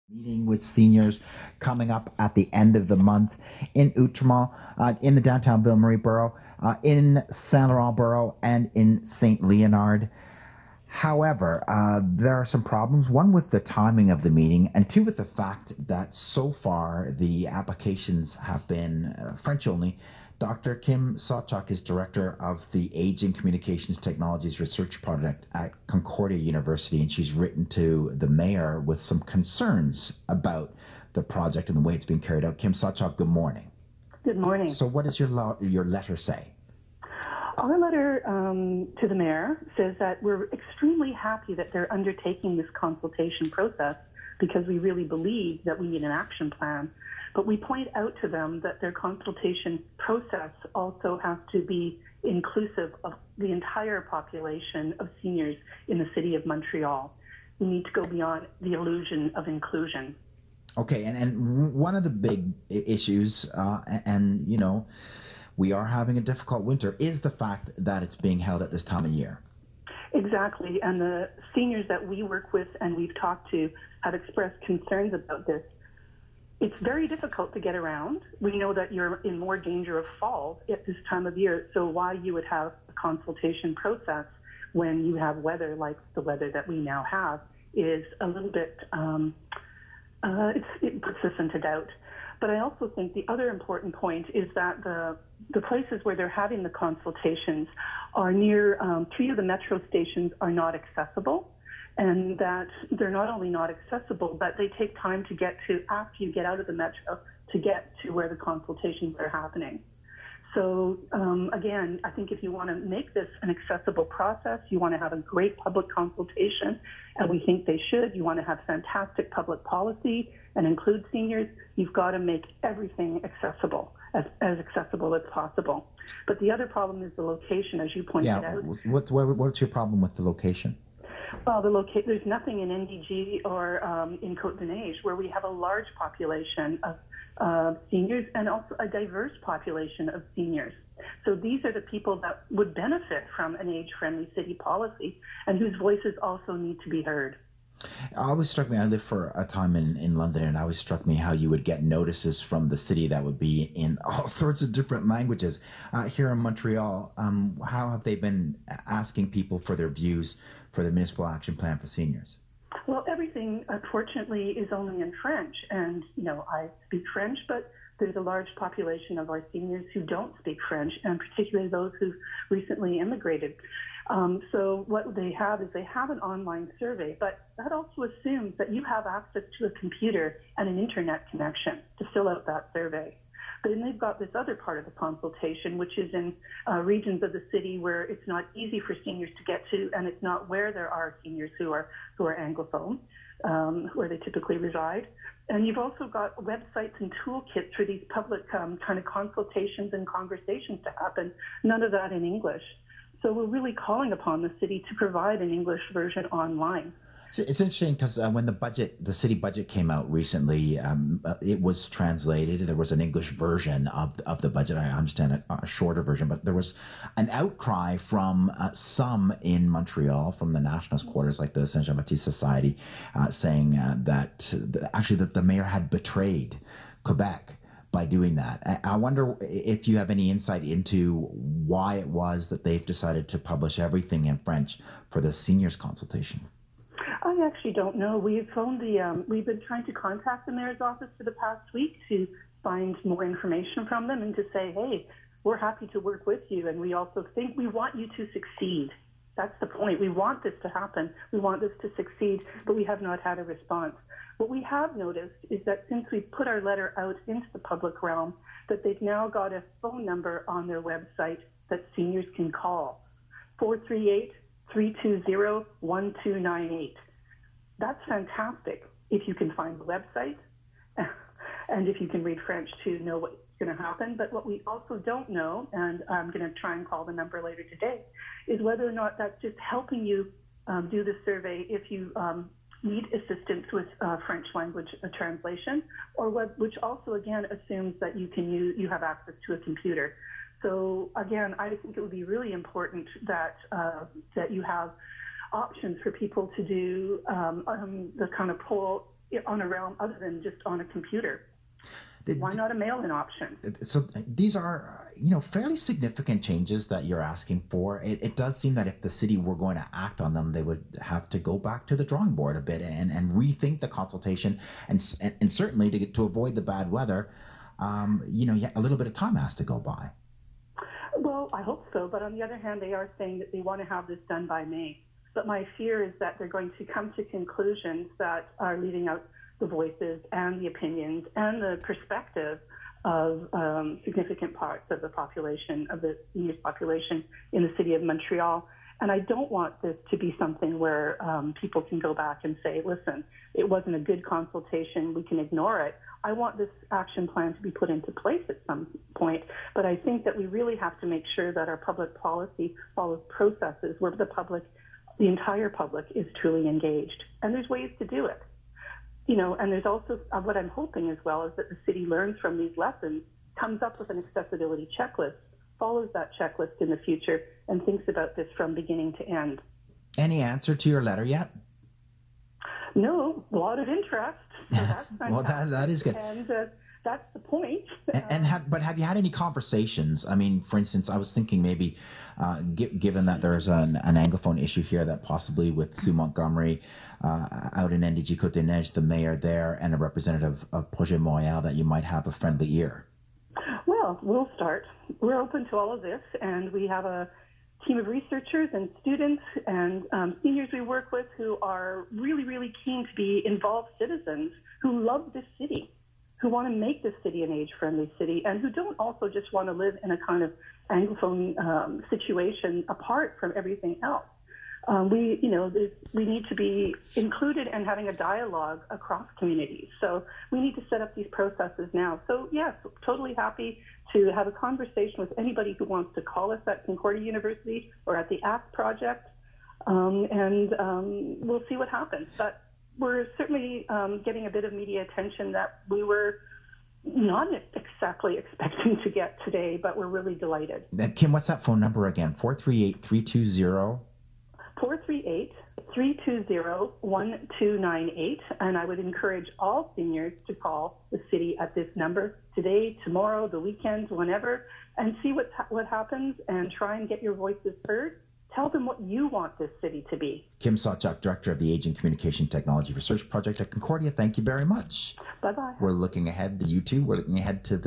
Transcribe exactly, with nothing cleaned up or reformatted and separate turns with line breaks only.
Meeting with seniors coming up at the end of the month in Outremont, uh, in the downtown Ville Marie borough, uh, in Saint Laurent borough, and in Saint Leonard. However, uh, there are some problems. One with the timing of the meeting, and two with the fact that so far the applications have been uh, French only. Doctor Kim Sawchuk is director of the Aging Communications Technologies Research Project at Concordia University, and she's written to the mayor with some concerns about the project and the way it's being carried out. Kim Sawchuk, good morning.
Good morning.
So, what does your lo- your letter say?
Our letter um, to the mayor says that we're extremely happy that they're undertaking this consultation process because we really believe that we need an action plan. But we point out to them that their consultation process also has to be inclusive of the entire population of seniors in the city of Montreal. We need to go beyond the illusion of inclusion.
Okay, and, and one of the big issues, uh, and, and you know, we are having a difficult winter, is the fact that it's being held at this time of year.
Exactly, and the seniors that we work with and we've talked to have expressed concerns about this. It's very difficult to get around. We know that you're in more danger of falls at this time of year, so why you would have a consultation process when you have weather like the weather that we now have is a little bit, um, uh, it's, it puts us into doubt. But I also think the other important point is that the the places where they're having the consultations are near um, three of the metro stations are not accessible, and that they're not only not accessible, but they take time to get to after you get out of the metro to get to where the consultations are happening. So um, again, I think if you want to make this an accessible process, you want to have a great public consultation, and we think they should. You want to have fantastic public policy and include seniors. You've got to make everything accessible, as, as accessible as possible. But the other problem is the location, as you pointed
Yeah,
out.
what's what, what's your problem with the location?
Well, the loca- there's nothing in N D G or um, in Côte-de-Neige where we have a large population of uh, seniors and also a diverse population of seniors. So these are the people that would benefit from an age-friendly city policy and whose voices also need to be heard.
It always struck me, I lived for a time in, in London, and it always struck me how you would get notices from the city that would be in all sorts of different languages. Uh, here in Montreal, um, how have they been asking people for their views for the municipal action plan for seniors?
Well, everything, unfortunately, is only in French. And, you know, I speak French, but there's a large population of our seniors who don't speak French, and particularly those who've recently immigrated. Um, so what they have is they have an online survey, but that also assumes that you have access to a computer and an internet connection to fill out that survey. But then they've got this other part of the consultation, which is in uh, regions of the city where it's not easy for seniors to get to, and it's not where there are seniors who are who are Anglophone, um, where they typically reside. And you've also got websites and toolkits for these public um, kind of consultations and conversations to happen, none of that in English. So we're really calling upon the city to provide an English version online.
It's, it's interesting because uh, when the budget, the city budget came out recently, um, uh, it was translated. There was an English version of of the budget. I understand a, a shorter version, but there was an outcry from uh, some in Montreal, from the nationalist quarters, like the Saint Jean Baptiste Society, uh, saying uh, that the, actually that the mayor had betrayed Quebec by doing that. I wonder if you have any insight into why it was that they've decided to publish everything in French for the seniors consultation.
I actually don't know. We've phoned the, um, we've been trying to contact the mayor's office for the past week to find more information from them and to say, hey, we're happy to work with you. And we also think we want you to succeed. That's the point. We want this to happen. We want this to succeed, but we have not had a response. What we have noticed is that since we put our letter out into the public realm, that they've now got a phone number on their website that seniors can call, four three eight, three two zero, one two nine eight. That's fantastic if you can find the website and if you can read French to know what's going to happen. But what we also don't know, and I'm going to try and call the number later today, is whether or not that's just helping you um, do the survey if you um, need assistance with uh, French language uh, translation, or what, which also again assumes that you can use, you have access to a computer. So again, I think it would be really important that uh, that you have options for people to do um, um, the kind of poll on a realm other than just on a computer.
The-
Why not a mail-in option?
So these are, you know, fairly significant changes that you're asking for. It, it does seem that if the city were going to act on them, they would have to go back to the drawing board a bit and, and rethink the consultation, and s- and, and certainly to get, to avoid the bad weather, um, you know, yeah, a little bit of time has to go by.
Well, I hope so. But on the other hand, they are saying that they want to have this done by May. But my fear is that they're going to come to conclusions that are leaving out the voices and the opinions and the perspective of um, significant parts of the population, of the seniors population in the city of Montreal. And I don't want this to be something where um, people can go back and say, listen, it wasn't a good consultation, we can ignore it. I want this action plan to be put into place at some point, but I think that we really have to make sure that our public policy follows processes where the public, the entire public, is truly engaged. And there's ways to do it. You know, and there's also uh, what I'm hoping as well is that the city learns from these lessons, comes up with an accessibility checklist, follows that checklist in the future, and thinks about this from beginning to end.
Any answer to your letter yet?
No, a lot of interest. So that's
Well, that that is good.
And uh, that's the point.
And, and have, but have you had any conversations? I mean, for instance, I was thinking maybe, uh, gi- given that there's an, an anglophone issue here, that possibly with Sue Montgomery uh, out in N D G Côte-des-Neiges, the mayor there, and a representative of Projet Montréal, that you might have a friendly ear.
Well, we'll start. We're open to all of this, and we have a team of researchers and students and um, seniors we work with who are really, really keen to be involved citizens who love this city, who want to make this city an age-friendly city, and who don't also just want to live in a kind of anglophone um, situation apart from everything else. Um, we, you know, this- we need to be included and having a dialogue across communities. So we need to set up these processes now. So yes, totally happy to have a conversation with anybody who wants to call us at Concordia University or at the A C T project, um, and um, we'll see what happens. But we're certainly um, getting a bit of media attention that we were not exactly expecting to get today, but we're really delighted.
Uh, Kim, what's that phone number again? four three eight, three two zero.
four three eight, three two zero, one two nine eight, and I would encourage all seniors to call the city at this number today, tomorrow, the weekend, whenever, and see what what happens and try and get your voices heard. Tell them what you want this city to be.
Kim Sawchuk, Director of the Aging Communication Technology Research Project at Concordia, thank you very much.
Bye-bye.
We're looking ahead to you two. We're looking ahead to the